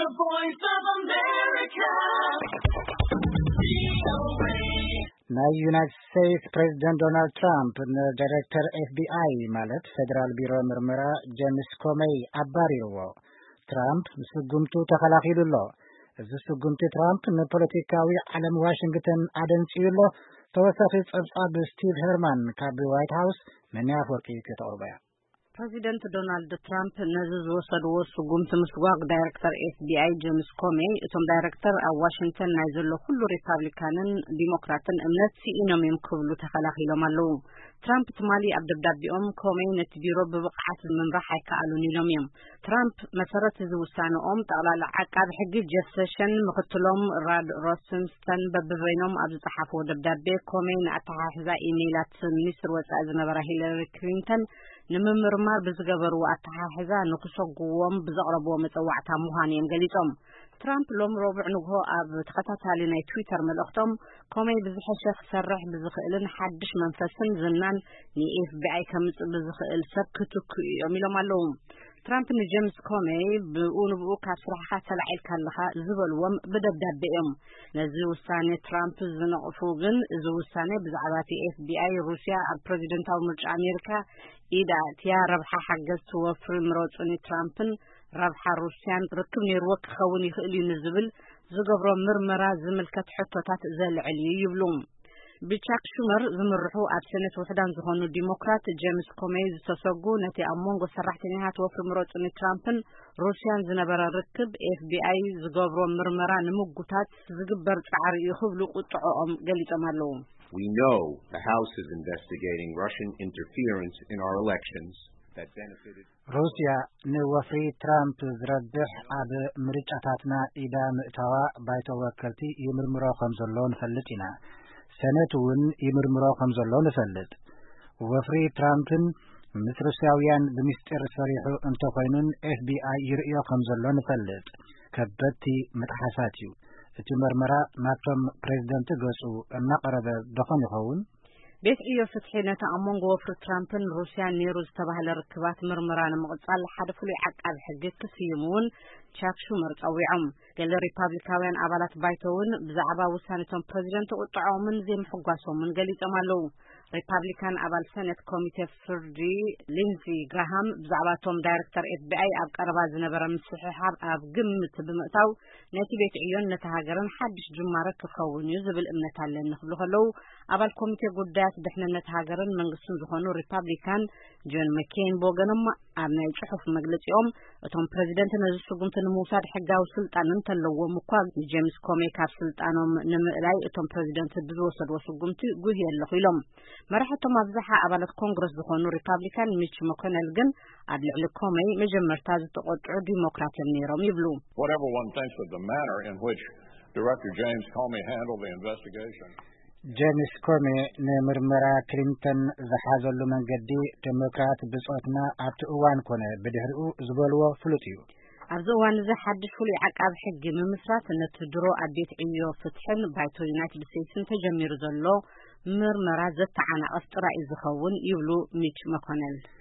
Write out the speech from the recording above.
voice of America. ናይ ዩናይትድ ስቴትስ ፕሬዝዳንት ዶናልድ ትራምፕ ዳይሬክተር ኤፍቢአይ ማለት ፌደራል ቢሮ ምርመራ ጄምስ ኮሜይ አባሪዎ ትራምፕ ስጉምቱ ተኸላኺሉሎ እዚ ስጉምቲ ትራምፕ ንፖለቲካዊ ዓለም ዋሽንግተን አደንጽዩሎ ተወሳኺ ጸብጻብ ስቲቭ ሄርማን ካብ ዋይት ሃውስ መናፍ ወርቂ ከተቀበያ ፕሬዚደንት ዶናልድ ትራምፕ ነዚ ዝወሰድዎ ስጉምቲ ምስጓቅ ዳይሬክተር ኤፍቢአይ ጄምስ ኮሜይ እቶም ዳይሬክተር ኣብ ዋሽንግተን ናይ ዘሎ ኩሉ ሪፓብሊካንን ዲሞክራትን እምነት ሲኢኖም ክብሉ ተኸላኺሎም ኣለዉ ትራምፕ ትማሊ ኣብ ደብዳቤኦም ኮሜይ ነቲ ቢሮ ብብቕዓት ምምራሕ ኣይከኣሉን ኢሎም እዮም ትራምፕ መሰረት እዚ ውሳነኦም ጠቕላላ ዓቃቢ ሕጊ ጀፍ ሴሽን ምክትሎም ራድ ሮሰንስተን በብበይኖም ኣብ ዝፀሓፍዎ ደብዳቤ ኮሜይ ንኣተሓሕዛ ኢሜይላት ሚኒስትር ወፃኢ ዝነበራ ሂለሪ ክሊንተን ንምምርማር ብዝገበርዎ ኣተሓሕዛ ንክሰግዎም ብዘቕረብዎ መፀዋዕታ ምዃኑ እዮም ገሊፆም ትራምፕ ሎም ረቡዕ ንግሆ ኣብ ተኸታታሊ ናይ ትዊተር መልእኽቶም ኮሜይ ብዝሐሸ ክሰርሕ ብዝኽእልን ሓድሽ መንፈስን ዝናን ንኤፍቢአይ ከምፅእ ብዝኽእል ሰብ ክትኩ እዮም ኢሎም ኣለዉ ትራምፕ ንጄምስ ኮሜይ ብኡንብኡ ካብ ስራሕካ ተላዒልካ ኣለኻ ዝበልዎም ብደብዳቤኦም ነዚ ውሳኔ ትራምፕ ዝነቕፉ ግን እዚ ውሳኔ ብዛዕባ ኤፍቢአይ ሩስያ ኣብ ፕሬዚደንታዊ ምርጫ ኣሜሪካ ኢዳ እትያ ረብሓ ሓገዝ ትወፍሪ ምሮፅኒ ትራምፕን ረብሓ ሩስያን ርክብ ነይርዎ ክኸውን ይኽእል እዩ ንዝብል ዝገብሮ ምርመራ ዝምልከት ሕቶታት ዘልዕል ይብሉ ቢቻክ ሹመር ዝምርሑ ኣብ ሰነት ውሕዳን ዝኾኑ ዲሞክራት ጄምስ ኮሜይ ዝተሰጉ ነቲ ኣብ ሞንጎ ሰራሕተኛታት ወፍሪ ምሮፅኒ ትራምፕን ሩስያን ዝነበረ ርክብ ኤፍቢአይ ዝገብሮ ምርመራ ንምጉታት ዝግበር ጻዕሪ ይኽብሉ ቁጥዖኦም ገሊፆም ኣለዉ We know the House is investigating Russian interference in our elections that benefited ሩስያ ንወፍሪ ትራምፕ ዝረብሕ ኣብ ምርጫታትና ኢዳ ምእታዋ ባይቶ ወከልቲ ይምርምሮ ከም ዘሎ ንፈልጥ ኢና ሰነት እውን ይምርምሮ ከም ዘሎ ንፈልጥ ወፍሪ ትራምፕን ምስ ሩስያውያን ብምስጢር ሰሪሑ እንተኮይኑን ኤፍቢአይ ይርእዮ ከም ዘሎ ንፈልጥ ከበድቲ መጥሓሳት እዩ እቲ ምርመራ ናቶም ፕሬዝደንት ገጹ እናቀረበ ደኾን ይኸውን ቤት ዕዮ ፍትሒ ነቲ ኣብ ሞንጎ ወፍሪ ትራምፕን ሩስያን ነይሩ ዝተባህለ ርክባት ምርመራ ንምቕጻል ሓደ ፍሉይ ዓቃቢ ሕጊ ክስይሙ እውን ቻክ ሹመር ፀዊዖም ገለ ሪፓብሊካውያን ኣባላት ባይቶ እውን ብዛዕባ ውሳነቶም ፕሬዝደንት ቁጥዖምን ዘይምሕጓሶምን ገሊፆም ኣለዉ ሪፓብሊካን ኣባል ሰነት ኮሚቴ ፍርዲ ሊንዚ ግራሃም ብዛዕባ ቶም ዳይሬክተር ኤፍቢአይ ኣብ ቀረባ ዝነበረ ምስሕሓብ ኣብ ግምት ብምእታው ነቲ ቤት ዕዮን ነቲ ሃገርን ሓድሽ ጅማረ ክኸውን እዩ ዝብል እምነት ኣለኒ ክብሉ ከለዉ ኣባል ኮሚቴ ጉዳያት ድሕንነት ሃገርን መንግስትን ዝኾኑ ሪፓብሊካን ጆን መኬን ቦገኖም ኣብ ናይ ጽሑፍ መግለጺኦም እቶም ፕሬዝደንት ነዚ ስጉምቲ ንምውሳድ ሕጋዊ ስልጣን እንተለዎም እኳ ጄምስ ኮሜይ ካብ ስልጣኖም ንምእላይ እቶም ፕሬዝደንት ብዝወሰድዎ ስጉምቲ ጉህ የለኹ ኢሎም መራሕቶም ኣብዝሓ ኣባላት ኮንግረስ ዝኾኑ ሪፓብሊካን ሚች መኮነል ግን ኣብ ልዕሊ ኮሜይ መጀመርታ ዝተቆጥዑ ዲሞክራትን ነይሮም ይብሉ Whatever one thinks of the manner in which Director James Comey handled the investigation ጄምስ ኮሜይ ንምርመራ ክሊንተን ዝሓዘሉ መንገዲ ዲሞክራት ብጾትና ኣብቲ እዋን ኮነ ብድሕሪኡ ዝበልዎ ፍሉጥ እዩ ኣብዚ እዋን እዚ ሓድሽ ፍሉይ ዓቃቢ ሕጊ ንምስራት ነቲ ድሮ ኣብ ቤት ዕዮ ፍትሕን ባይቶ ዩናይትድ ስቴትስን ተጀሚሩ ዘሎ ምርመራ ዘተዓናቐፍ ጥራይ ዝኸውን ይብሉ ሚች መኮነል